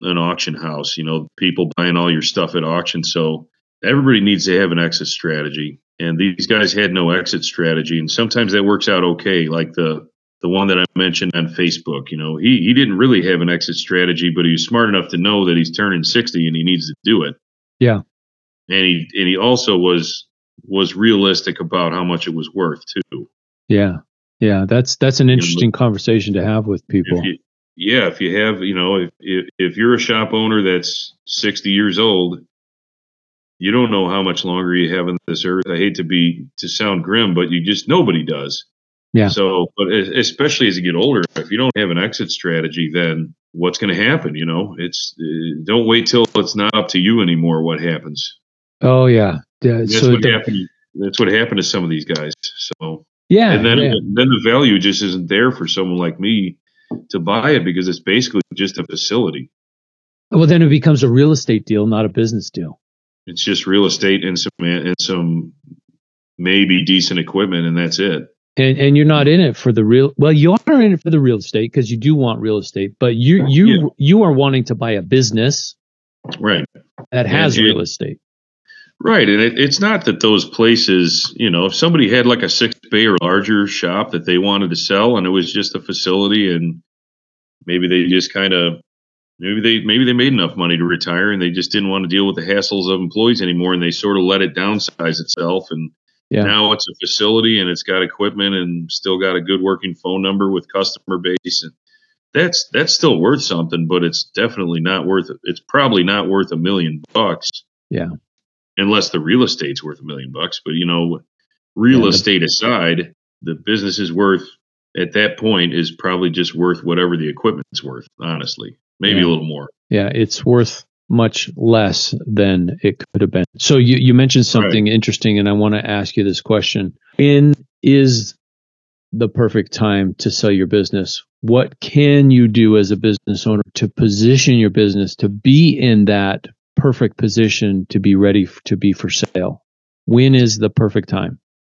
an auction house, people buying all your stuff at auction. So everybody needs to have an exit strategy. And these guys had no exit strategy. And sometimes that works out okay. Like the one that I mentioned on Facebook, he didn't really have an exit strategy, but he was smart enough to know that he's turning 60 and he needs to do it. Yeah. And he also was realistic about how much it was worth too. Yeah. Yeah. That's an interesting conversation to have with people. If you have, if you're a shop owner that's 60 years old, you don't know how much longer you have on this earth. I hate to sound grim, but nobody does. Yeah. So, but especially as you get older, if you don't have an exit strategy, then what's going to happen? Don't wait till it's not up to you anymore. What happens? Oh yeah. That's what happened. That's what happened to some of these guys. So yeah, and then the value just isn't there for someone like me to buy it because it's basically just a facility. Well, then it becomes a real estate deal, not a business deal. It's just real estate and some maybe decent equipment, and that's it. And you're not in it for the real. Well, you are in it for the real estate because you do want real estate, but you are wanting to buy a business, right? That has real estate, right? And it's not that those places, if somebody had like a 6-bay or larger shop that they wanted to sell, and it was just a facility, and maybe they just maybe they made enough money to retire, and they just didn't want to deal with the hassles of employees anymore, and they sort of let it downsize itself, and now it's a facility, and it's got equipment, and still got a good working phone number with customer base, and that's still worth something, but it's definitely not worth it. It's probably not worth $1 million. Yeah, unless the real estate's worth $1 million. But real estate aside, the business is worth at that point is probably just worth whatever the equipment's worth. Honestly. Maybe a little more. Yeah, it's worth much less than it could have been. So you mentioned something interesting, and I want to ask you this question. When is the perfect time to sell your business? What can you do as a business owner to position your business to be in that perfect position to be ready to be for sale? When is the perfect time?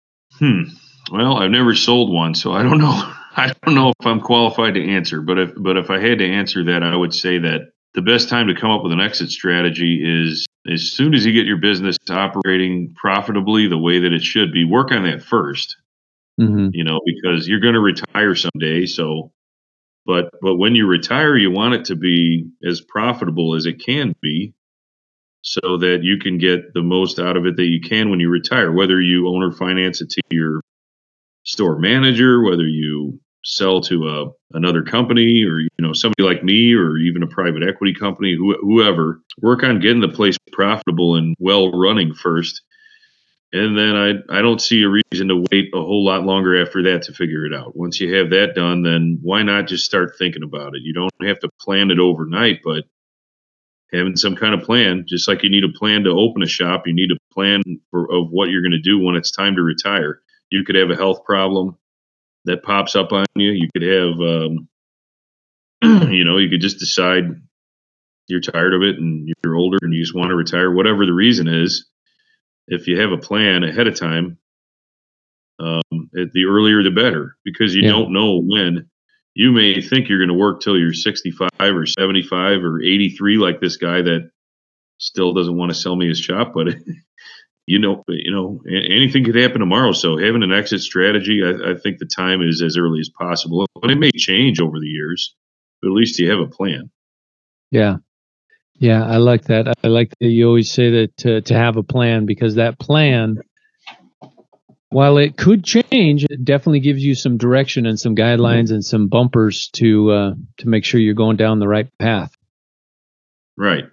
Well, I've never sold one, so I don't know. I don't know if I'm qualified to answer, but if I had to answer that, I would say that the best time to come up with an exit strategy is as soon as you get your business operating profitably the way that it should be. Work on that first, because you're going to retire someday. So, but when you retire, you want it to be as profitable as it can be, so that you can get the most out of it that you can when you retire. Whether you own or finance it to your store manager, whether you sell to another company, or somebody like me, or even a private equity company, whoever, work on getting the place profitable and well running first, and then I don't see a reason to wait a whole lot longer after that to figure it out. Once you have that done, then why not just start thinking about it? You don't have to plan it overnight, but having some kind of plan, just like you need a plan to open a shop, you need a plan of what you're going to do when it's time to retire. You could have a health problem that pops up on you. You could have, you could just decide you're tired of it and you're older and you just want to retire, whatever the reason is. If you have a plan ahead of time, the earlier the better, because you don't know when. You may think you're going to work till you're 65 or 75 or 83, like this guy that still doesn't want to sell me his shop, but anything could happen tomorrow. So having an exit strategy, I think the time is as early as possible, but it may change over the years, but at least you have a plan. Yeah. Yeah. I like that. I like that you always say that to have a plan, because that plan, while it could change, it definitely gives you some direction and some guidelines and some bumpers to make sure you're going down the right path. Right.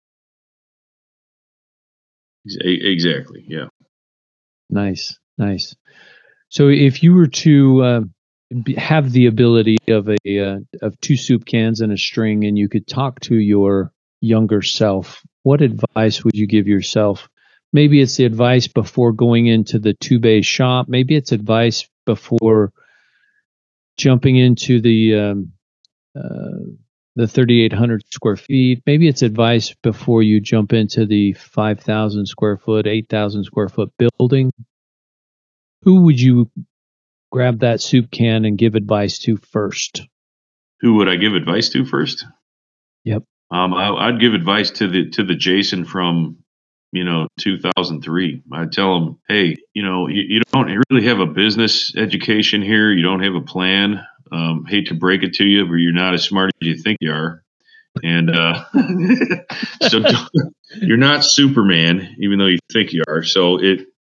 Exactly. Yeah. Nice. So if you were to have the ability of 2 soup cans and a string, and you could talk to your younger self, what advice would you give yourself? Maybe it's the advice before going into the 2-bay shop. Maybe it's advice before jumping into the 3,800 square feet. Maybe it's advice before you jump into the 5,000 square foot, 8,000 square foot building. Who would you grab that soup can and give advice to first? Who would I give advice to first? Yep. I'd give advice to the Jason from 2003. I'd tell him, hey, you don't really have a business education here. You don't have a plan. Hate to break it to you, but you're not as smart as you think you are. And so you're not Superman, even though you think you are. So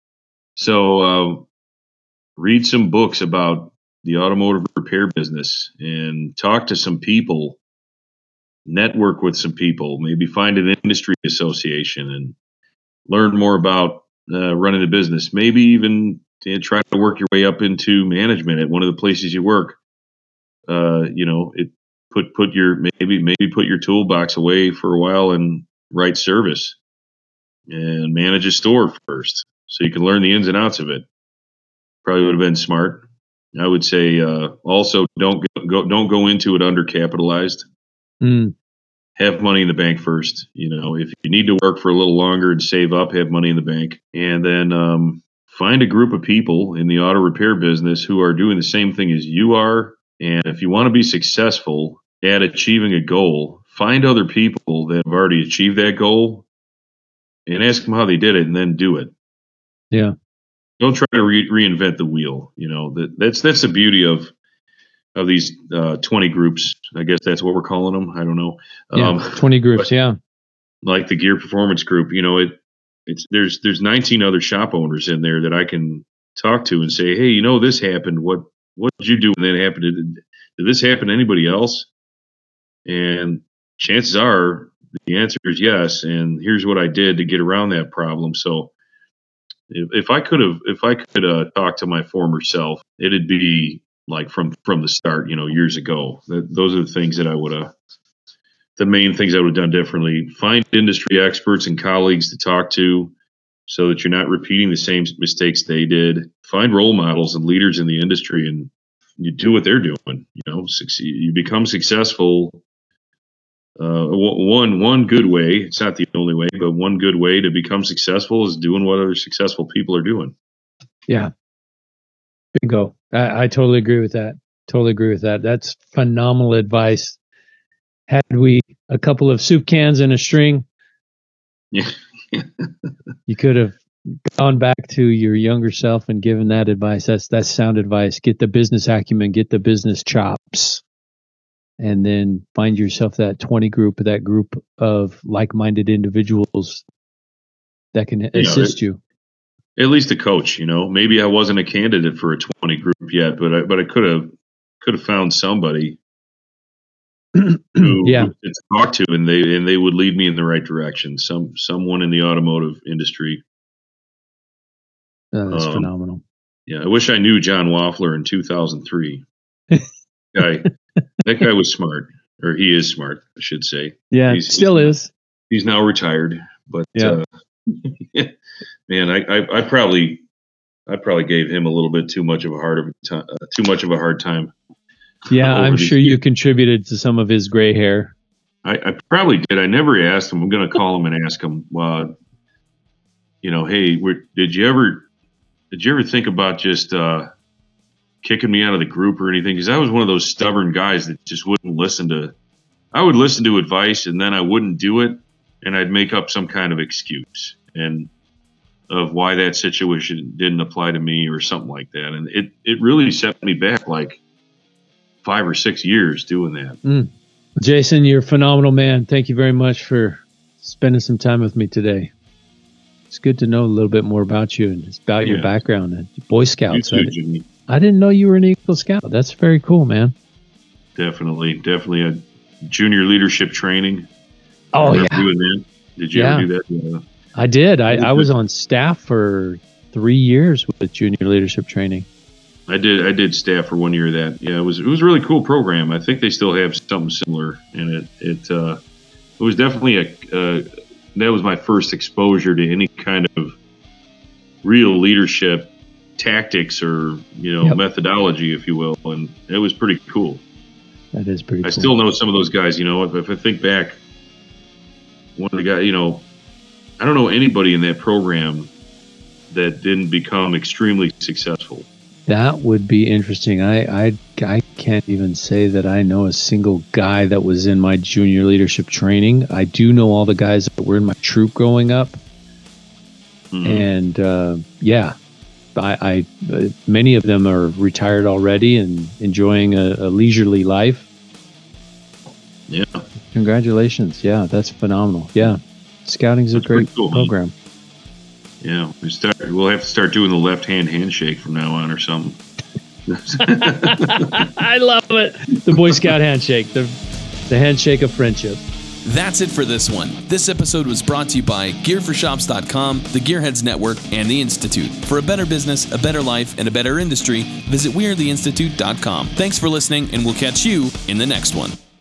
read some books about the automotive repair business and talk to some people, network with some people, maybe find an industry association and learn more about running the business. Maybe even try to work your way up into management at one of the places you work. Put your toolbox away for a while and write service and manage a store first, so you can learn the ins and outs of it. Probably would have been smart. I would say also don't go into it undercapitalized. Have money in the bank first. If you need to work for a little longer and save up, have money in the bank, and then find a group of people in the auto repair business who are doing the same thing as you are. And if you want to be successful at achieving a goal, find other people that have already achieved that goal and ask them how they did it, and then do it. Yeah. Don't try to reinvent the wheel. That's the beauty of these 20 groups. I guess that's what we're calling them. I don't know. 20 groups. Yeah. Like the Gear Performance Group, there's 19 other shop owners in there that I can talk to and say, hey, this happened. What did you do when that happened? Did this happen to anybody else? And chances are the answer is yes. And here's what I did to get around that problem. So if I could talk to my former self, it'd be like from the start, years ago. Those are the things that the main things I would have done differently. Find industry experts and colleagues to talk to so that you're not repeating the same mistakes they did. Find role models and leaders in the industry, and you do what they're doing. You become successful. One good way, it's not the only way, but one good way to become successful is doing what other successful people are doing. Yeah. Bingo. I totally agree with that. That's phenomenal advice. Had we a couple of soup cans and a string, yeah, you could have gone back to your younger self and given that advice. That's sound advice. Get the business acumen, get the business chops, and then find yourself that group of like-minded individuals that can assist you. At least a coach, maybe I wasn't a candidate for a 20 group yet, but I could have found somebody who to talk to, and they would lead me in the right direction. Someone in the automotive industry. That's phenomenal. Yeah, I wish I knew John Waffler in 2003. That guy was smart, or he is smart, I should say. Yeah, still is. He's now retired, but man, I probably gave him a little bit too much of a hard time. Yeah, I'm sure you contributed to some of his gray hair. I probably did. I never asked him. I'm going to call him and ask him. Hey, did you ever think about just kicking me out of the group or anything? Because I was one of those stubborn guys that just wouldn't listen to. I would listen to advice and then I wouldn't do it, and I'd make up some kind of excuse and of why that situation didn't apply to me or something like that. And it really set me back like 5 or 6 years doing that. Jason, you're a phenomenal man. Thank you very much for spending some time with me today. It's good to know a little bit more about you and about your background and Boy Scouts. You too, Jimmy. I didn't know you were an Eagle Scout. That's very cool, man. Definitely a junior leadership training. Oh, yeah. Doing that. Did you ever do that? Yeah. I did. I was on staff for 3 years with junior leadership training. I did staff for 1 year of that. Yeah, it was a really cool program. I think they still have something similar, and it was definitely that was my first exposure to any kind of real leadership tactics or methodology, if you will, and it was pretty cool. That is pretty cool. I still know some of those guys. If I think back, one of the guys, I don't know anybody in that program that didn't become extremely successful. That would be interesting. I I can't even say that I know a single guy that was in my junior leadership training. I do know all the guys that were in my troop growing up. And I many of them are retired already and enjoying a leisurely life. Yeah. Congratulations. Yeah, that's phenomenal. Yeah. Scouting's a great program. Yeah. We'll have to start doing the left-hand handshake from now on or something. I love it. The Boy Scout handshake, the handshake of friendship. That's it for this one. This episode was brought to you by GearForShops.com, the Gearheads Network, and the Institute. For a better business, a better life, and a better industry, visit WeAreTheInstitute.com. Thanks for listening, and we'll catch you in the next one.